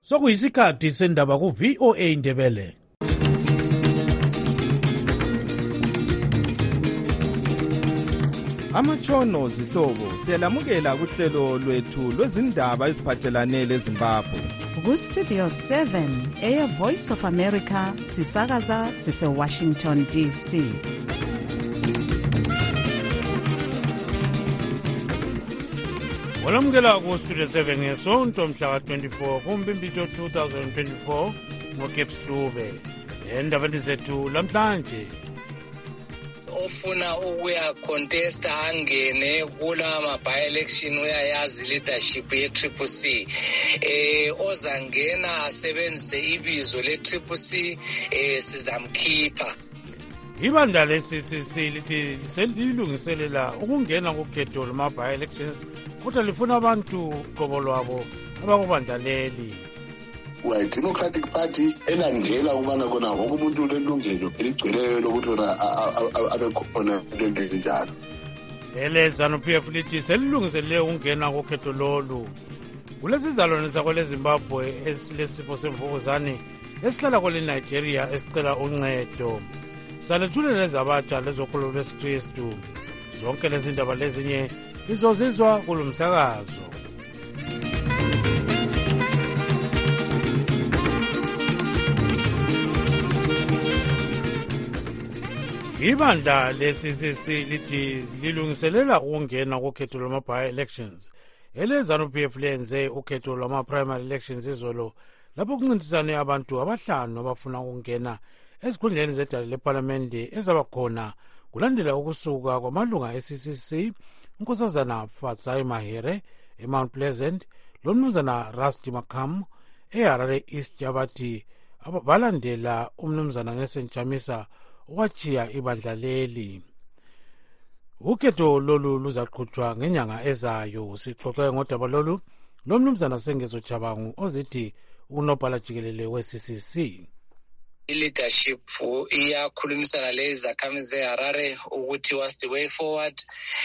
Sokuyisikhathi sendaba ku-VOA Indebele. Amatshono zihlobo siyalamukela kuhlelo lwethu lwezindaba eziphathelane leZimbabwe. Ku-Studio 7 Air Voice of America sisakaza sise-Washington DC. Walamukela ku-Studio 7 ngesonto mhla ka-24 kuMbimbitho 2024 ngoCape Stube. Endabeni zethu lamhlanje, ofuna ukuya contesta angene kula by-election uyayazi leadership ye-CCC, ozangena asebenzise ibizo le-CCC sizamkhipha. ibandla le-CCC lithi selilungiselela ukungena kukhetho lwama-by-elections kodwa lifuna abantu qobo lwabo abakubandla leli. We-Democratic Party elandela ukubana khona wonke umuntu ulelungelo eligcweleyo lokuthi wona abe khona into ezinjalo. Ele-ZANU-PF lithi selilungiselele ukungena kukhetho lolu. Kulesizalwane sakwele-Zimbabwe esilesifo semvukuzane esihlala kwele-Nigeria esicela uncedo. Salethulela ezabatsha lezokholo lwesikristu. Zonke lezi ndaba lezinye izozizwa kulo msakazo. Ibandla le-CCC lithi lilungiselela ukungena kukhetho lwama-by-elections. Ele-ZANU-PF lenze ukhetho lwama-primary elections izolo lapho kuncintisane abantu abahlanu abafuna ukungena ezikhundleni zedala lephalamende ezabakhona kulandela ukusuka kwamalunga e-CCC uNkosazana Fatsai Mahere eMount Pleasant lomnumzana Rusty Makam eHarare East yabathi balandela umnumzana Nelson Chamisa wachiya ibandla leli. Ukhetho lolu luzaqhutshwa ngenyanga ezayo. Sixoxe ngodaba lolu lomnumzana Sengezo Chabangu ozithi unobhala jikelele we-CCC. I-leadership iyakhulumisana lezakhamizi eHarare ukuthi what's the way forward,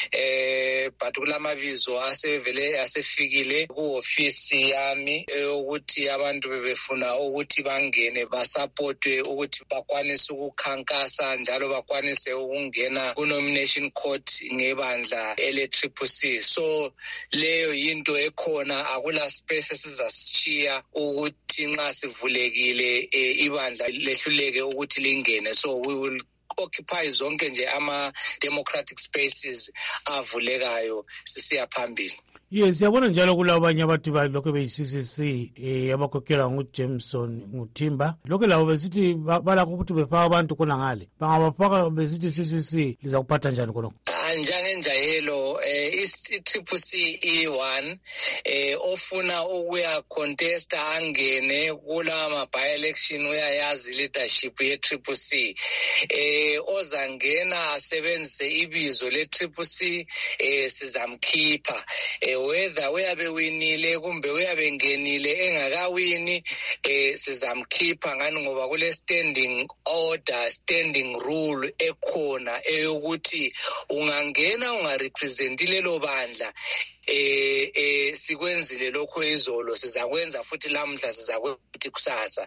but kulamabizo asefikile ku-ofisi yami ukuthi abantu bebefuna ukuthi bangene basapotwe ukuthi bakwanise ukukhankasa njalo bakwanise ukungena ku-nomination court ngebandla ele-CCC. So leyo yinto ekhona, akula space esizasishiya ukuthi nxa sivulekile ibandla lehluleke ukuthi lingene. So we will occupy zonke nje ama-democratic spaces avulekayo sisiya phambili. Yes, siyabona njalo kulabanye abantu balokho beyi-CCC abakhokhela nguJameson nguThimba. Lokho labo besithi balakho ukuthi befaka abantu khona ngale. Bangabafaka besithi CCC liza kuphatha njani khona? Njangenjayelo i-CCC E1 ofuna ukuya contesta angene kula by-election uyayazi leadership ye-CCC, ozangena asebenzise ibizo le-CCC sizamkhipha. Whether uyabe winile kumbe uyabe ngenile engakawini sizamkhipha ngani ngoba kule standing order, standing rule ekhona eyokuthi ungangena ungarepresentile lo bandla sikwenzile lokho izolo sizakwenza futhi lamhla sizakwenza kusasa.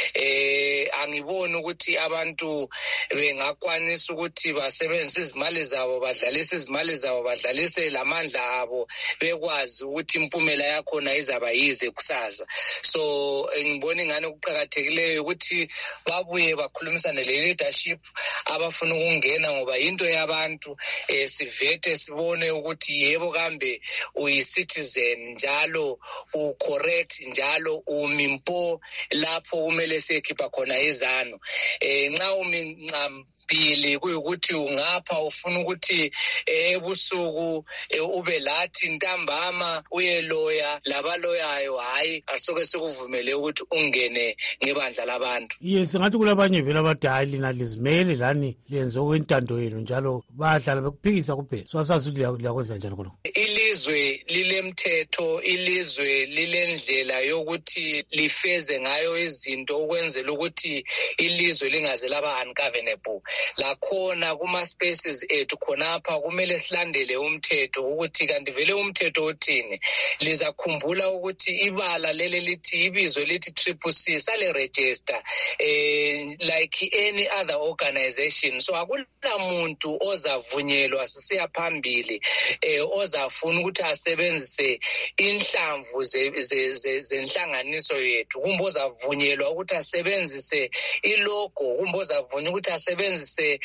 Angiboni ukuthi abantu bengakwanisa ukuthi basebenzise izimali zabo badlalise lamandla abo bekwazi ukuthi impumela yakhona izaba yize kusasa. So ngibona ingane kuqhakathekileyo ukuthi babuye bakhulumisane le-leadership abafuna ukungena ngoba into yabantu sivete sibone ukuthi yebo kambe uyi-citizen njalo u-correct njalo umimpo lapho kumele siyekhipha khona izano. Nxa umincambili kuyukuthi ungapha ufuna ukuthi ebusuku ube lathi ntambama uyeloya labaloyayo hayi asoke sikuvumele ukuthi ungene ngebandla labantu. Yes, ngathi kulabanye vele abathi hayi lina lizimele lani lenze okwentando yenu njalo bahlala bekuphikisa kuphela. So asazi ukuthi liyakwenza njani khona. Ilizwe ilizwe lilemthetho, ilizwe lilendlela yokuthi lifeze ngayo izinto ukwenzela ukuthi ilizwe lingaze laba ungovernable. Lakhona kuma spaces ethu khonapha kumele silandele umthetho ukuthi kanti vele umthetho uthini. Lizakhumbula ukuthi ibala lele lithi ibizwe lithi CCC sale register like any other organization. So akula muntu ozavunyelwa sisiya phambili ozafuna ukuthi asebenzise inhlamvu zenhlanganiso yethu, kumbe ozavunyelwa ukuthi asebenzise ilogo, kumbe ozavunyelwa ukuthi asebenzise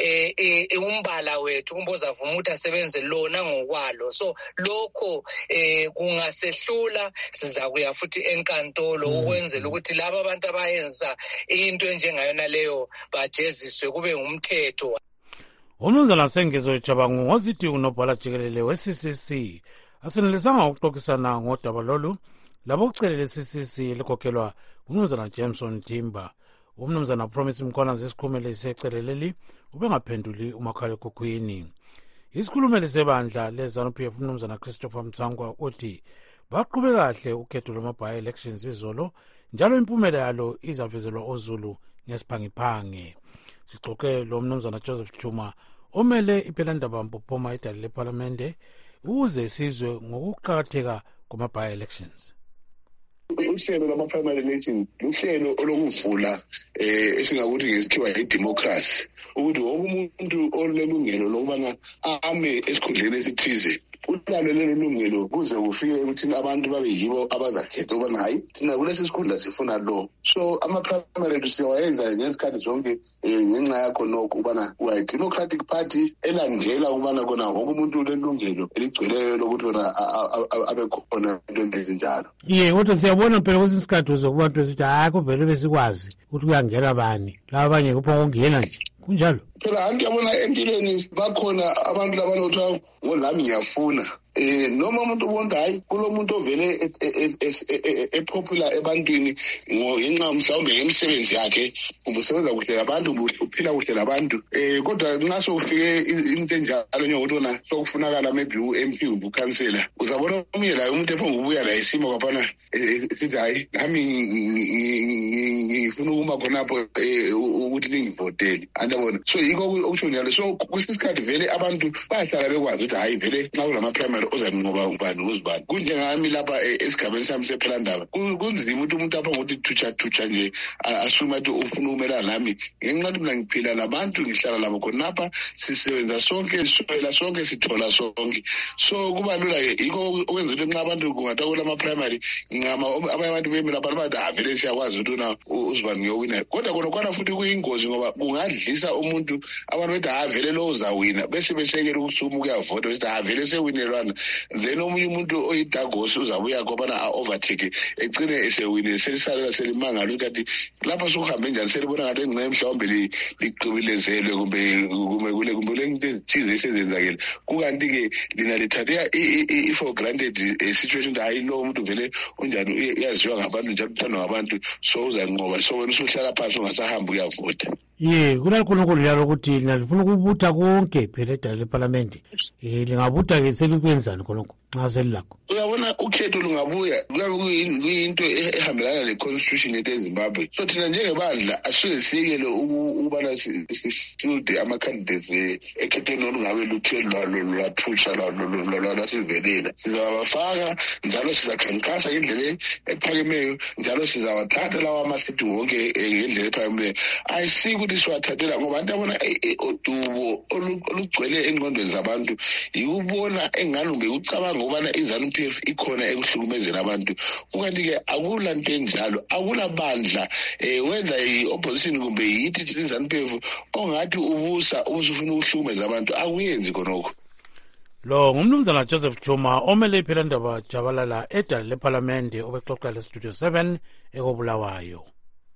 umbala wethu, kumbe ozavunyelwa ukuthi asebenzise lona ngokwalo. So lokho kungasehlula sizakuya futhi enkantolo ukwenzela ukuthi laba abantu abayenza into enjengayona leyo bajeziswe kube umthetho. Umnumzana Sengezo Jabangu ngozithi unobhala jikelele we-CCC asenelisanga ukuxoxisana ngodaba lolu labo kucelele CCC likhokhelwa umnumzana Jameson Timba. Umnumzana Promise Mkhwana zesikhulumeli seceleleli ubengaphenduli umakhalekhukhwini. Isikhulumeli sebandla leZANU-PF umnumzana Christopher Mtsangwa uthi baqhube kahle ukhetho lwama-by elections izolo njalo impumela yalo izavezelwa oZulu ngesiphangiphange. Sixoxe lo mnumzana Joseph Chuma omele iphelandaba mpophoma idale leParlamente ukuze sizwe ngokuqakatheka kwama-by elections. Uhlelo lama-primary election uhlelo olokuvula esingakuthi ngesikhiwa yi-democracy ukuthi wonke umuntu olelungelo lokubana ame esikhundleni esithize ulalo lelo lungelo kuze kufike ukuthi abantu babe yibo abazakhetha ubana hayi thina kulesi sikhundla sifuna lo. So ama-primary siyawayenza ngesikhathi zonke ngenxa yakho nokho ubana uyi-Democratic Party elandela ukubana kona wonke umuntu ulelungelo eligcweleyo lokuthi wona abe khona into ezinjalo. Kodwa siyabona phela kwesinye isikhathi uzokubantu besithi hayi kuvele besikwazi ukuthi kuyangena bani laba abanye kupha ukungena nje kunjalo. Phela ngiyabona empilweni bakhona abantu labanothiwa ngolami ngiyafuna noma umuntu ubona hayi kulo muntu ovele epopular ebantwini ngenxa mhlawumbe ngemisebenzi yakhe ubusebenza kuhle abantu uphila kuhle labantu kodwa nxa sofike into enjalo njengokuthi wona sokufunakala maybe u-MP ukhansela uzabona omunye layo umuntu ephonga ubuya la isimo kwaphana sithi hayi nami ngifuna ukuma khonapho ukuthi ningivotele andabona. So yiko okusho njalo. So kwesikhathi vele abantu bayahlala bekwazi ukuthi hayi vele nxa kulama-primary ozanqoba ubani uzibani. Kunjengami lapha esigabeni sami sephelandaba kunzima ukuthi umuntu apha ngokuthi thutsha nje asuma ukuthi ufuna ukumelana nami ngenxa yokuthi mina ngiphila labantu ngihlala labo khonapha sisebenza sonke siswela sonke sithola sonke. So kuba lula-ke yiko okwenza ukuthi nxa abantu kungathiwa kulama-primary ngingama abanye abantu bemela abantu bathi vele siyakwazi ukuthi una uzibani ngiyowina. Kodwa khona futhi kuyingozi ngoba kungadlisa umuntu abantu bethi vele lo uzawina bese besekela ukusuma ukuyavota besithi vele sewinelwana. Then omunye umuntu oyidagos uzabuya khobana a-overtake egcine esewinile selisalela selimangala ukuthi lapha sokuhambe njani selibona ngathi engxe mhlawumbe liqibilezelwe kumbe kule into ezithize esezenzakele. Kukanti-ke lina lithathe i-for granted situation ukuthi hayi lo muntu vele unjani uyaziwa ngabantu njalo uthandwa ngabantu so uzanqoba so wena usuhlala phansi ungasahamba uyavota. Kunalkhonokho njalo ukuthi lina lifuna ukubutha konke phela edala leParlamente lingabutha-ke selikwenzani khonokho nxa selilakho. Uyabona ukhetho lungabuya kuyabe kuyinto ehambelana le-constitution yethu eZimbabwe. So thina njengebandla asisuke siyekele ukubana sifielde ama-candidates ekhethweni olungabe luthe lwathutsha lwasivelela. Sizawabafaka njalo sizakhankasa ngendlela ephakemeyo njalo sizawathatha lawa amasithi wonke ngendlela ephakemeyo. Ayisiki ukuthi siwathathela ngoba abantu abona udubo olugcwele engqondweni zabantu yikubona engalumbe ucabanga ukubana iZANU-PF ikhona ekuhlukumezeni abantu. Kukanti-ke akula nto enjalo, akula bandla whether i-opposition kumbe yithi thina iZANU-PF ongathi ubusa ubusufuna ukuhlukumeza abantu akuyenzi khonokho. Lo ngumnumzana Joseph Chuma omele iphelandaba jabalala edala leParlamente obexoxa leStudio 7 ekobulawayo.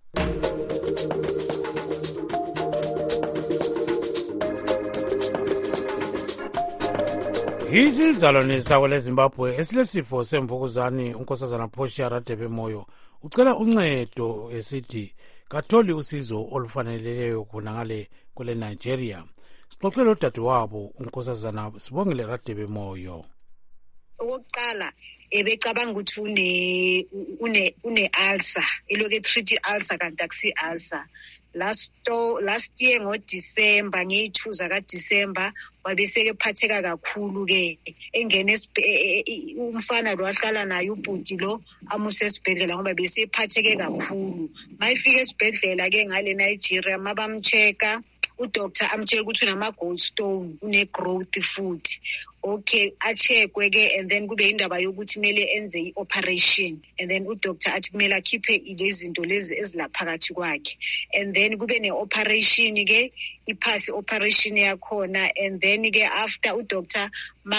Isizalwane sakho leZimbabwe esilesifo semvukuzane unkosazana Portia Radebe Moyo ucela uncedo esithi katholi usizo olufaneleyo khonangale kule Nigeria. Sixoxele udadewabo unkosazana Sibongile Radebe Moyo. okokuqala ebecabanga ukuthi une ulcer eloke treat ulcer kanti akusi ulcer. Last year ngoDecember ngeyi2 zakaDecember wabeseke phatheka kakhulu ke engene umfana lo waqala naye ubhuti lo amuse esibhedlela ngoba bese phatheke kakhulu. Mayifika esibhedlela ke ngale Nigeria mabamcheka udoctor amtshela ukuthi unama gallstone une growth futhi. Okay, achekwe ke and then kube indaba yokuthi kumele enze ioperation and then udoctor athi kumele akhiphe ilezinto lezi ezilaphakathi kwakhe and then kube neoperation ke iphasi operation yakhona and then ke after udoctor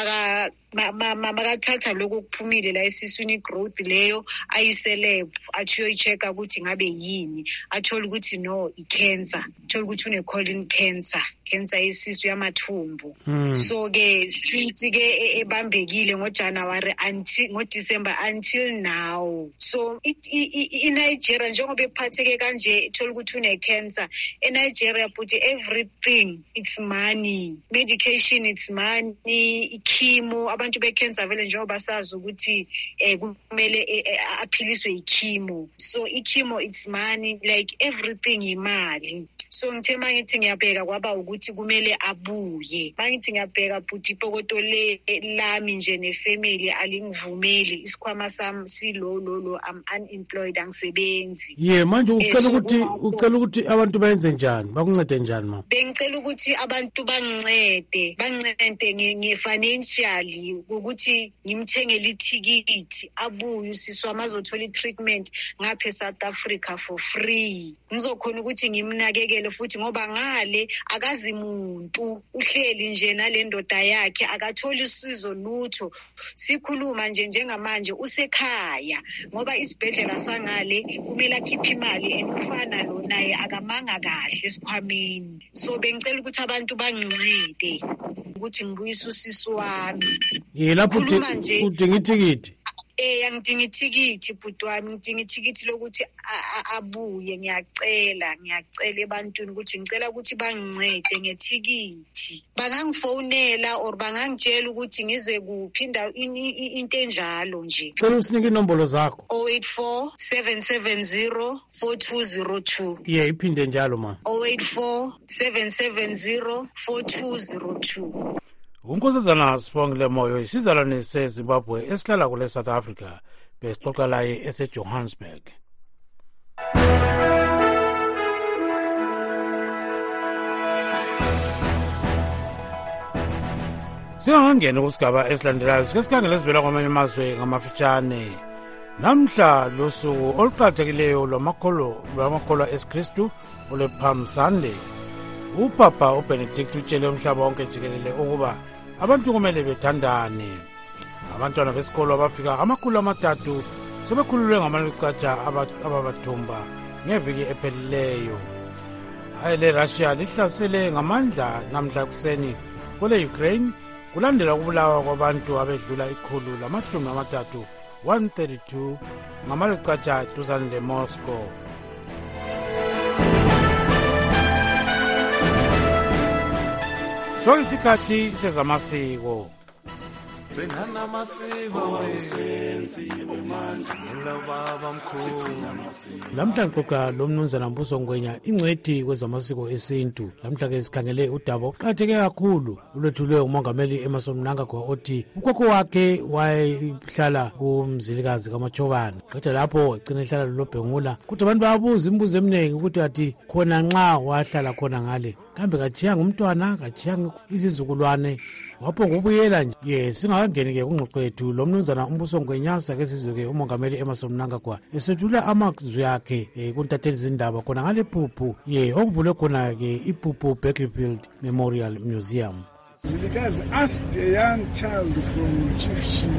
makathatha lokho kuphumile la esiswini growth leyo ayiseleb athi uyoyicheka ukuthi ngabe yini athola ukuthi no icancer athola ukuthi une colon cancer yesisu yamathumbu. So ke sithi ke ebambekile ngoJanuary ngoDecember until now. So iNigeria njengoba ephatheke kanje ithola ukuthi une cancer eNigeria but everything it's money, medication it's money, chemo abantu becancer vele njengoba sazi ukuthi kumele aphiliswe ichemo. So ichemo it's money, like everything imali. So ngithe mangithi ngiyabheka kwaba ukuthi kumele abuye. Mangithi ngiyabheka futhi ipokoto lami nje nefamily alingivumeli isikhwama sami silo I'm unemployed angisebenzi. Manje ucela ukuthi abantu bayenze njani bakuncede njani ma? Bengicela ukuthi abantu bangincede nge-financially ukuthi ngimthengele itikiti abuye usiswa amazothola i-treatment ngapha eSouth Africa for free. Ngizokhona ukuthi ngimnakekele futhi ngoba ngale akazi muntu uhleli nje nale ndoda yakhe akatholi usizo lutho. Sikhuluma nje njengamanje usekhaya ngoba isibhedlela sangale kumele akhiphe imali enufana lo naye akamanga kahle esikhwameni. So bengicela ukuthi abantu bangincede ukuthi ngibuyise usisi wami. Lapho udinga itikiti. Ngidinga itikiti bhuti wami, ngidinga itikiti lokuthi abuye. Ngiyacela ebantwini ukuthi ngicela ukuthi bangincede ngetikiti. Bangangifonela or bangangitshela ukuthi ngize kuphi into enjalo nje. Cela usinike inombolo zakho. 084 770 4202. Iphinde njalo ma. 084 770 4202. Unkosazana Sibongile Moyo isizalwane seZimbabwe esihlala kule South Africa besixoxa laye eseJohannesburg. Singangena kusigaba esilandelayo sikhangele sivela kwamanye amazwe ngamafitshane. Namhla losuku oluqhakathekileyo lwamakholwa esiKristu olePalm Sunday. UPapa uBenedict utshele umhlaba wonke jikelele ukuba abantu kumele bethandane. Abantwana besikolo abafika 300 sebekhululwe ngamalucatsha ababathumba ngeviki ephelileyo. Le Russia lihlasele ngamandla namhla kuseni kule Ukraine kulandela ukubulawa kwabantu abedlula 132 ngamalucatsha duzane leMoscow. So isikhathi sezamasiko. Sengana masiko senziwe manje ngilobaba mkhulu. Lamhla ngoqa lomnumzana Mbuso Ngwenya ingcwethi kwezamasiko esintu. Lamhla ke sikhangele udaba oqhatheke kakhulu ulwethulwe umongameli Emmerson Mnangagwa othi ukhokho wakhe wayehlala kumzilikazi kaMachobane. Qedela lapho egcina ehlala loBhengula. Kuthi abantu bayabuza imibuzo eminingi ukuthi athi khona nxa wahlala khona ngale kambe kajiyanga umntwana kajiyanga izizukulwane wapho ngubuyela nje. Singakangeni ke kungxoxo yethu lo mnumzana Mbuso Ngwenya sake sizwe ke umongameli Emmerson Mnangagwa esethula amazwi akhe kuntatheli zindaba khona ngale phuphu okuvule khona ke iPhuphu Battlefield Memorial Museum. Zilikazi asked a young child from Chieftain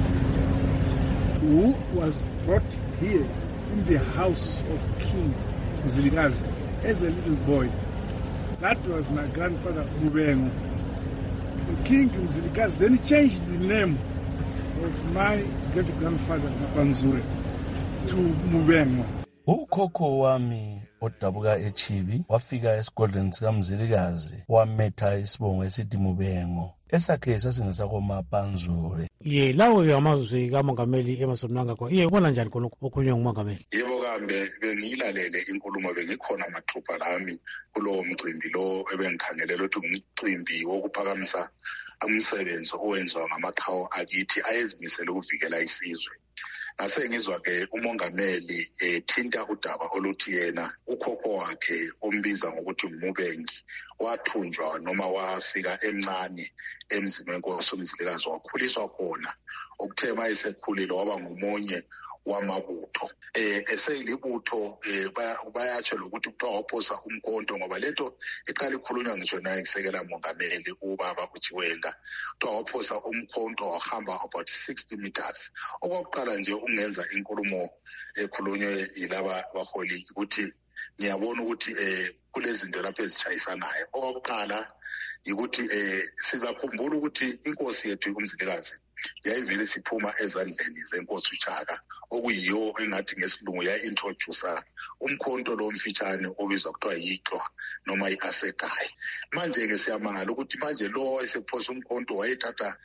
who was brought here in the house of King Zilikazi as a little boy. That was my grandfather Mubengo. King Mzilikazi then changed the name of my great-grandfather Mapanzure to Mubengo. Ukhokho wami odabuka eChibi wafika esigodlweni sikaMzilikazi wametha isibongo esithi Mubengo. esakhe sasingesakoMapanzure. Ye lawo-ke amazwi kamongameli Emmerson Mnangagwa ubona njani khona okhulunywa ngumongameli? Yebo kambe bengiyilalele inkulumo, bengikhona mathupha lami kulowo mcimbi lo ebengikhangelela ukuthi ngumcimbi wokuphakamisa umsebenzi owenziwa ngamaqhawe akithi ayezimisele ukuvikela isizwe. Ngase ngizwa-ke umongameli thinta udaba oluthi yena ukhokho wakhe ombiza ngokuthi Mubengi wathunjwa noma wafika emncane emzini wenkosi uMzilikazi, wakhuliswa khona okuthe mayesekhulile waba ngumunye wamabutho. Eseyilibutho bayatsho lokuthi kuthiwa waphosa umkhonto, ngoba lento iqala ikhulunywa ngisho naye ngisekela mongameli ubaba uJiwenga, kuthiwa waphosa umkhonto wahamba about 60 meters. Okokuqala nje ungenza inkulumo ekhulunywe yilaba baholi ukuthi ngiyabona ukuthi kulezinto lapho ezitshayisanayo. Okokuqala ukuthi sizakhumbula ukuthi inkosi yethu uMzilikazi yayivele siphuma ezandleni zenkosi uChaka, okuyiyo engathi ngesilungu ya-introducer umkhonto lo mfitshane obizwa kuthiwa yiXwa noma i-Asegayi. Manje-ke siyamangala ukuthi manje lo esephosa umkhonto wayethatha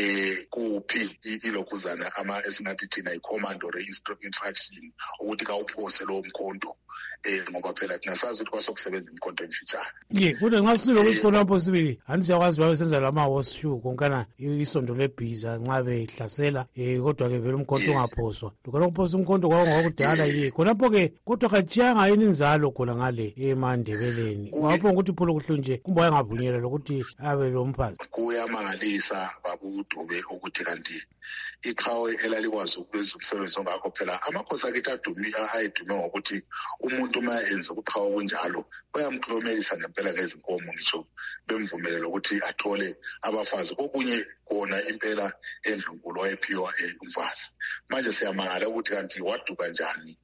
kuphi ilokhuzana esingathi thina i-commando re-instruction ukuthi kawuphose lo mkhonto, ngoba phela thina sazi ukuthi kwasokusebenza imkhonto emfitshane. Ye kodwa nxa silo kwesikhona impossible anti siyakwazi babe senza lama-horseshoe konkana isondo lebhiza nxa behlasela, kodwa-ke vele umkhonto ungaphoswa. Lokho kuphosa umkhonto kwakungakudala khonapho-ke kodwa katshiyanga yini inzalo khona ngale eMandebeleni. Wapho ukuthi pholo kuhlunje kumbe wayengavunyelwa lokuthi abe lo mfazi. Kuyamangalisa babudube ukuthi kanti iqhawe elalikwazi ukwenza umsebenzi ongakho. Phela amakhosi akithi ayedume ngokuthi umuntu uma enza uqhawe kunjalo bayamklomelisa ngempela ngezinkomo, ngisho bemvumelela ukuthi athole abafazi. Kokunye kona impela endlunkulu wayephiwa umfazi. Manje siyamangala ukuthi kanti waduka njani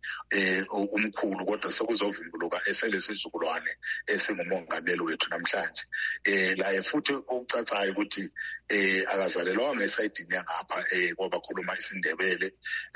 umkhulu, kodwa sekuzovumbuluka eselesizukulwane esingumongameli wethu namhlanje. Laye futhi okucacayo ukuthi akazalelwanga esayidini yangapha kwabakhuluma isiNdebele,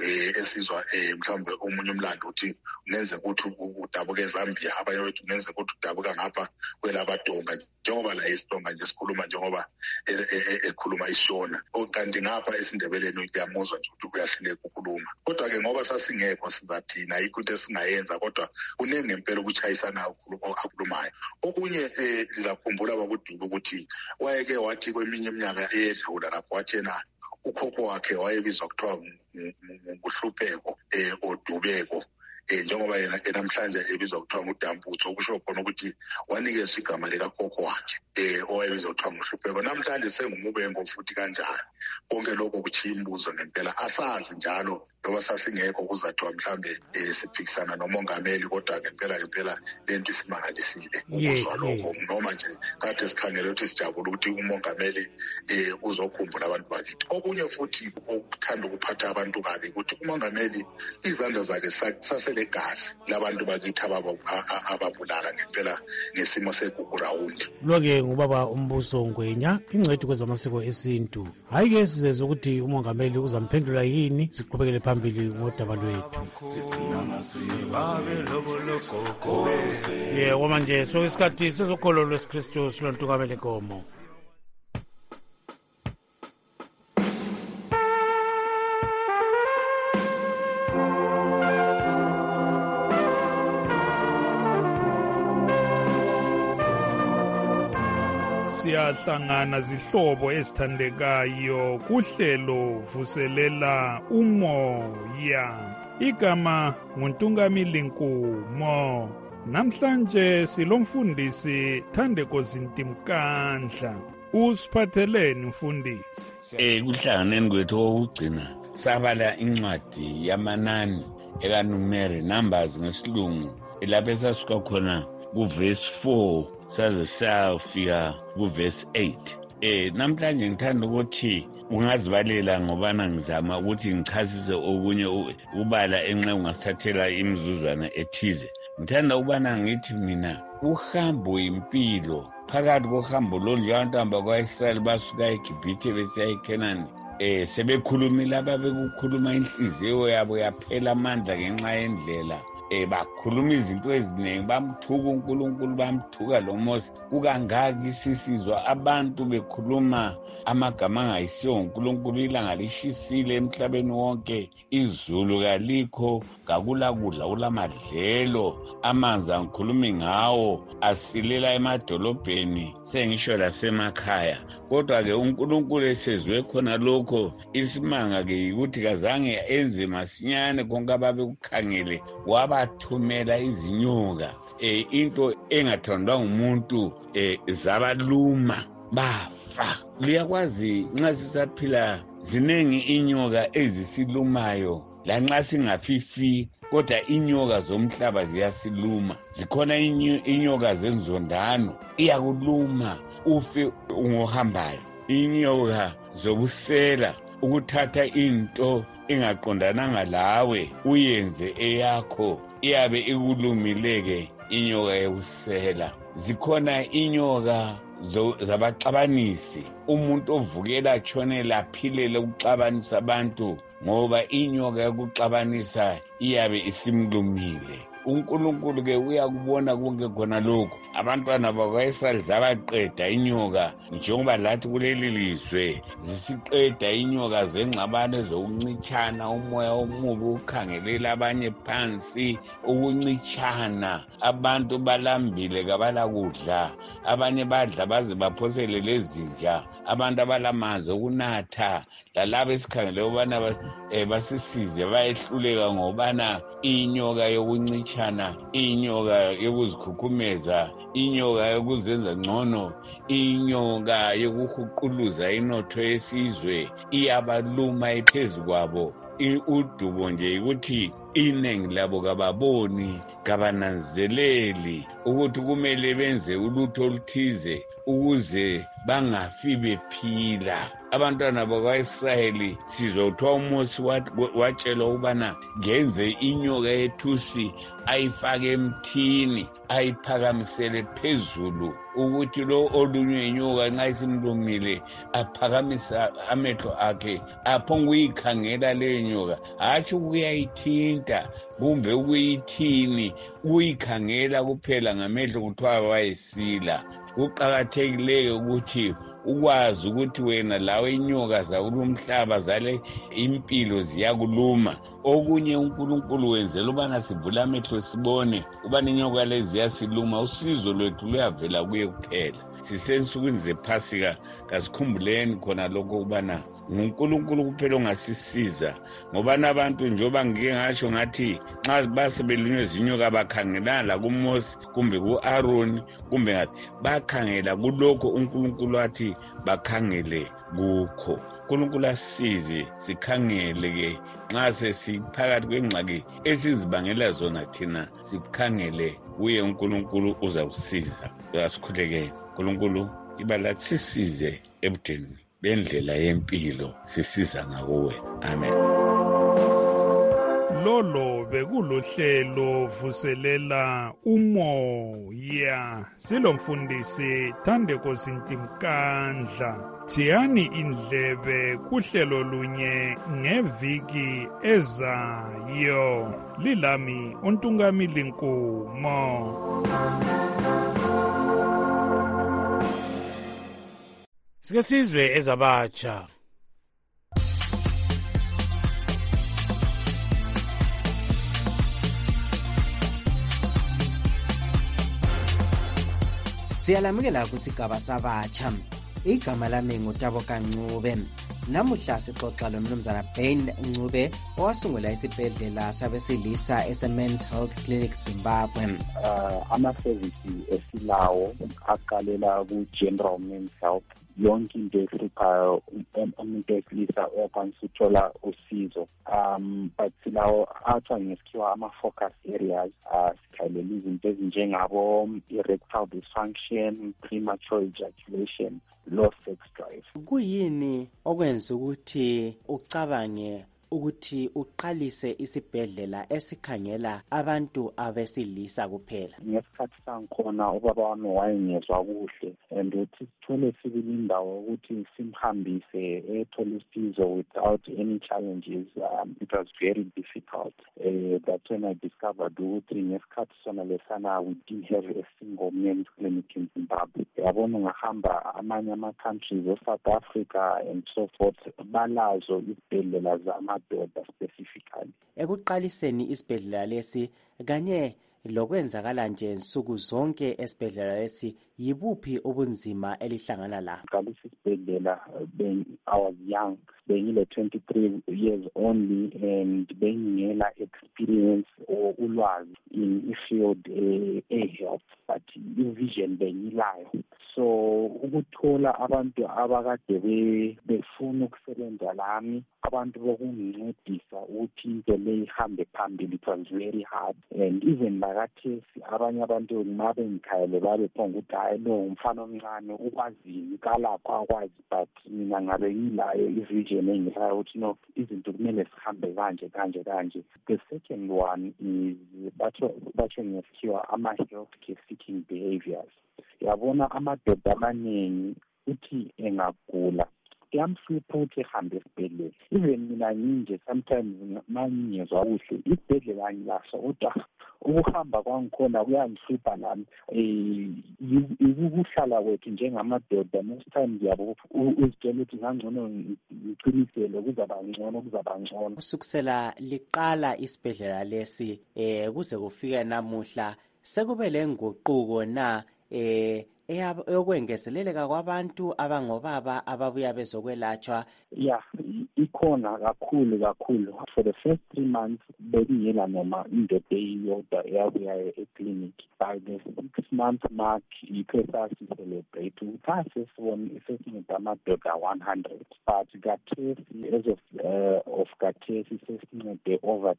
esizwa mhlawumbe omunye umlando uthi ungenze ukuthi udabuka eZambia, abanye wethu ungenze ukuthi udabuka ngapha kwelabaDonga, njengoba la isiDonga nje sikhuluma njengoba ekhuluma iShona. Kanti ngapha esiNdebeleni uyamuzwa nje ukuthi uyahluleka ukukhuluma. Kodwa-ke ngoba sasingekho sizathina yikho into esingayenza, kodwa kuningi ngempela ukuchayisana akhulumayo. Okunye ngizakhumbula babudube ukuthi wayeke wathi kweminye iminyaka eyedlula lapho wathi yena ukhokho wakhe wayebizwa kuthiwa nguHlupheko oDubeko, njengoba yena namhlanje ebizwa kuthiwa nguDamputso, okusho khona ukuthi wanikezwa igama likakhokho wakhe owayebizwa kuthiwa nguHlupheko. Namhlanje sengumubengo futhi kanjani. Konke lokho kuchiya imbuzo ngempela, asazi njalo ngoba sasingekho kuzathiwa mhlambe siphikisana nomongameli, kodwa ngempela lento isimangalisile ukuzwa lokho, noma nje kade sikhangele ukuthi sijabule ukuthi umongameli uzokhumbula abantu bakithi. Okunye futhi okuthanda ukuphatha abantu kabi ukuthi umongameli izandla zakhe saselegazi labantu bakithi ababulala ngempela ngesimo segugu rawundi. Lo-ke ngubaba uMbuso Ngwenya, ingcwethi kwezamasiko esintu. Hayi-ke sizezwe ukuthi umongameli uzamphendula yini, siqhubekele phambili ngodaba lwethu. Ngoba manje so isikhathi sezokholo lwesikristu silontukamele nkomo. Siyahlangana zihlobo ezithandekayo kuhlelo vuselela umoya. Igama nguNtungamili Nkumo. Namhlanje silomfundisi Thandeko Zintimkandla. Usiphatheleni mfundisi? Kuhlanganeni kwethu okugcina sabala incwadi yamanani ekaNumeri, Numbers ngesilungu, lapho esasuka khona kuverse 4 saze sayafika kuverse 8. Namhlanje ngithanda ukuthi ungazibalela ngobana ngizama ukuthi ngichasise okunye ubala enxa ungasithathela imizuzwana ethize. Ngithanda ubana ngithi mina uhambo impilo phakathi kohambo lolu abantu bakwa-Israyeli basuka eGibhithe besiya eKhenani, sebekhulumile ababekukhuluma inhliziyo yabo yaphela amandla ngenxa yendlela bakhuluma izinto eziningi, bamthuka uNkulunkulu, bamthuka lo Mose. Kukangaki sisizwa abantu bekhuluma amagama angayisiyo uNkulunkulu, ilanga lishisile emhlabeni wonke, izulu kalikho, kakula kudla, kulamadlelo, amanzi angikhulumi ngawo asilela emadolobheni, sengisho lasemakhaya. Kodwa-ke uNkulunkulu esezwe khona lokho, isimanga-ke ukuthi kazange enze masinyane konke ababekukhangele, wabathumela izinyoka, into engathandwa ngumuntu, zabaluma bafa. Liyakwazi nxa sisaphila ziningi inyoka ezisilumayo, lanxa singafifi kodwa inyoka zomhlaba ziyasiluma. Zikhona inyoka zenzondano, iyakuluma ufe ungohambayo. Inyoka zobusela, ukuthatha into engaqondananga lawe uyenze eyakho, iyabe ikulumileke inyoka yobusela. Zikhona inyoka zabaxabanisi, umuntu ovukela atshonela aphilele ukuxabanisa abantu, ngoba inyoka yokuxabanisa iyabe isimlumile. uNkulunkulu-ke uyakubona konke khona lokhu. Abantwana bakwa-Israyeli zabaqeda inyoka, njengoba lathi kuleli lizwe zisiqeda inyoka zengxabano zokuncitshana, umoya omubi ukhangelela abanye phansi, ukuncitshana. Abantu balambile kabalakudla, abanye badla baze baphosele lezinja, abantu abalamanzi okunatha, lalabo esikhangele ukubana basisize bayehluleka ngobana inyoka yokuncitshana, inyoka yokuzikhukhumeza, inyoka yokuzenza ngcono, inyoka yokuhuquluza inotho yesizwe iyabaluma iphezu kwabo. Udubo nje ukuthi iningi labo kababoni, kabananzeleli ukuthi kumele benze ulutho oluthize ukuze bangafi bephila. Abantwana bakwa-Israyeli sizwa kuthiwa uMose watshela ukubana ngenze inyoka yethusi ayifake emthini, ayiphakamisele phezulu, ukuthi lo olunywe inyoka nxa isimlumile aphakamisa amehlo akhe aphonga ukuyikhangela leyo nyoka, hatshi ukuyayithinta kumbe ukuyithini, ukuyikhangela kuphela ngamehlo kuthiwa wayesila. Kuqakathekileyo ukuthi ukwazi ukuthi wena lawe inyoka zakulumhlaba zale impilo ziyakuluma. Okunye uNkulunkulu wenzela ubana sivule amehlo sibone ubana inyoka lezi ziyasiluma, usizo lwethu luyavela kuye kuphela. Sisensukwini zePhasika, kasikhumbuleni khona lokho ubana nguNkulunkulu kuphela ongasisiza, ngoba nabantu njengoba ngike ngasho ngathi nxa basebelunywe zinyoka bakhangelana kuMose kumbe ku-Aroni kumbe ngathi bakhangela kulokho uNkulunkulu athi bakhangele kukho. uNkulunkulu asisize sikhangele-ke nxa sesiphakathi kwengxaki esizibangela zona thina, sikhangele kuye uNkulunkulu uzakusiza. Asikhulekeni uNkulunkulu ibala sisize ebudeni bendlela yempilo, sisiza ngakuwe. Amen. Lolo bekuluhlelo vuselela umoya, silomfundisi Thandeko Sintimkandla. Thiyani indlebe kuhlelo lunye ngeviki ezayo. Lilami uNtungamili Nkumo. Sike sizwe ezabatsha. Siyalamukela kusigaba sabatsha. Igama lami nguTabo Kancube. Namuhla sixoxa loMnumzana Ben Ncube owasungula isibhedlela sabesilisa ese-Men's Health Clinic Zimbabwe. Ama-service esilawo aqalela ku-General Men's Health. Yonke into ehluphayo umuntu wesilisa uyakwanisa ukuthola usizo. But silawo athiwa ngesikhiwa ama-focus areas, sikhalela izinto ezinjengabo erectile dysfunction, premature ejaculation, low sex drive. Kuyini okwenza ukuthi ucabange ukuthi uqalise isibhedlela esikhangela abantu abesilisa kuphela? Ngesikhathi sangikhona ubaba wami wayengezwa kuhle and uthi sithole sibili indawo ukuthi simhambise ethole usizo without any challenges. It was very difficult. That's when I discovered ukuthi ngesikhathi sona lesana we didn't have a single men's clinic in Zimbabwe. Yabona ngahamba amanye ama-countries of-South Africa and so forth, balazo isibhedlela zamadoda specifically. Ekuqaliseni isibhedlela lesi kanye lokwenzakala nje nsuku zonke esibhedlela lesi, yibuphi ubunzima elihlangana la? Qalisa isibhedlela I was young, bengile 23 years only and bengingela experience or ulwazi in field health, but i-vision bengilayo. So ukuthola abantu abakade befuna ukusebenza lami, abantu bokungincedisa ukuthi into le ihambe phambili, it was very hard. And even lakathesi abanye abantu ngabe ngikhayele babe phonga ukuthi hayi lo umfana omncane ukwazini kalapha akwazi, but mina ngabe ngilayo i-vision engilayo ukuthi no, izinto kumele sihambe kanje. The second one is batsho ngesikhiwa ama-healthcare seeking behaviors. Yabona amadoda amaningi uthi engagula kuyamhlupha ukuthi ehambe esibhedlela. Even mina nginje sometimes mangingezwa kuhle isibhedlela ngilaso, kodwa ukuhamba kwangikhona kuyangihlupha nami. Ukuhlala kwethu njengamadoda most times yabo uzitshela ukuthi ngangcono ngiqinisele kuzaba ngcono. Kusukisela liqala isibhedlela lesi kuze kufike namuhla sekube lenguquko na eyokwengezeleleka kwabantu abangobaba ababuya bezokwelatshwa? Yeah, ikhona kakhulu. For the first 3 months bengiyela noma indoda eyodwa eyabuya eclinic. By the 6th month mark iphesa celebrate uthase sesinceda amadoda 100, but kathesi as of kathesi sesincede over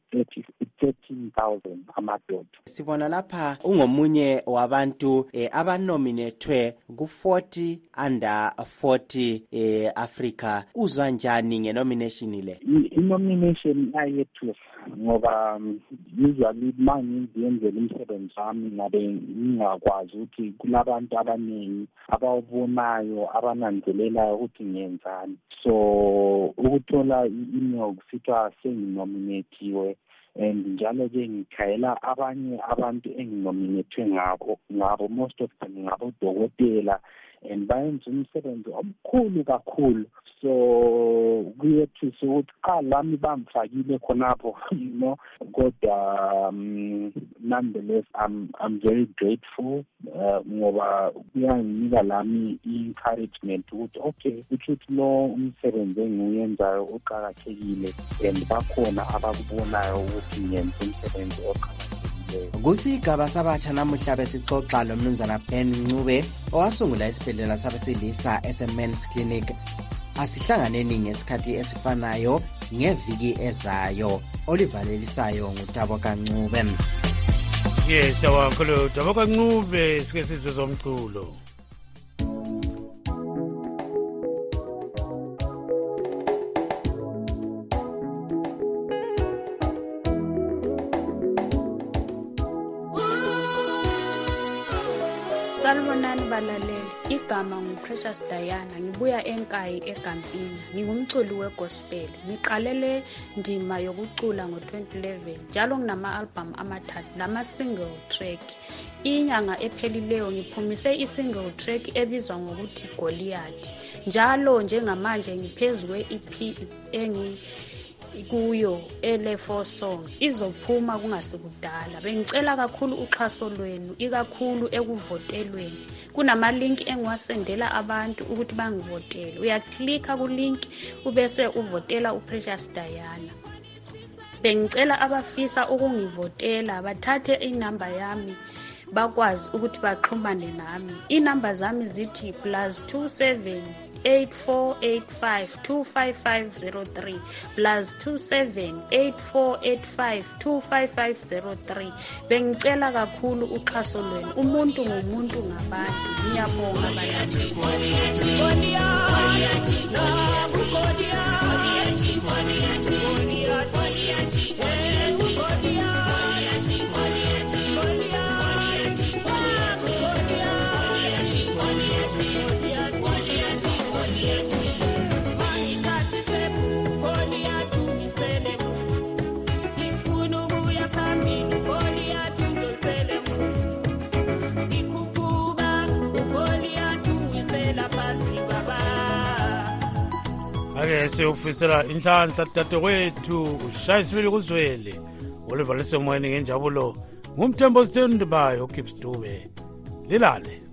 13,000 amadoda. Sibona lapha ungomunye wabantu abanominethwe ku-40 under 40 Africa. Uzwa njani ngenomination le? I-nomination ayethu ngoba usually mangiyenzela umsebenzi wami ngabe ngingakwazi ukuthi kulabantu abaningi abawubonayo abananzelelayo ukuthi ngiyenzani. So ukuthola i-email kusithiwa senginominatiwe and njalo ke ngikhayela abanye abantu enginominethwe ngabo most of them ngabodokotela and bayenza umsebenzi omkhulu kakhulu. So kuyethi ukuthi lami bamfakile khonapho, kodwa nonetheless I'm very grateful ngoba kuyanginika lami i-encouragement ukuthi okay, ukuthi lo umsebenzi engiwenzayo uqhakathekile and bakhona abakubonayo ukuthi ngiyenza umsebenzi oqhakathekile. Kusigaba sabatsha namuhla besixoxa lo Mnumzana Ben Ncube owasungula isibhedlela sabesilisa ese-Men's Clinic. Asihlanganeni ngesikhathi esifanayo ngeviki ezayo. Olivalelisayo nguTabo Kancube. Yes, awakho Tabo Kancube sike sizwe zomculo. Salmonani balaleli, igama nguPrecious Diana, ngibuya eNkayi eGampina. Ngingumculi wegospel. Ngiqalele ndima yokucula ngo-2011. Njalo nginama-album amathathu nama-single track. Inyanga ephelileyo ngiphumise i-single track ebizwa ngokuthi Goliath. Njalo njengamanje ngiphezu kwe-EP kuyo ele-4 songs izophuma kungasikudala. Bengicela kakhulu uxhaso lwenu, ikakhulu ekuvotelweni. Kunama-link engiwasendela abantu ukuthi bangivotele. Uyaklikha ku-link ubese uvotela uPrecious Diana. Bengicela abafisa ukungivotela bathathe inamba yami bakwazi ukuthi baxhumane nami. Inamba zami zithi +27 8485255503 +27 8485255503. Bengicela kakhulu uxhaso lwenu. Umuntu ngumuntu ngabantu. Ngiyabonga balandeli. ake siyofisela inhlanhla dadewethu ushaya isibili kuzwele oliver lesemoyeni ngenjabulo ngumthembo sithendibayo ugibbs dube lilale.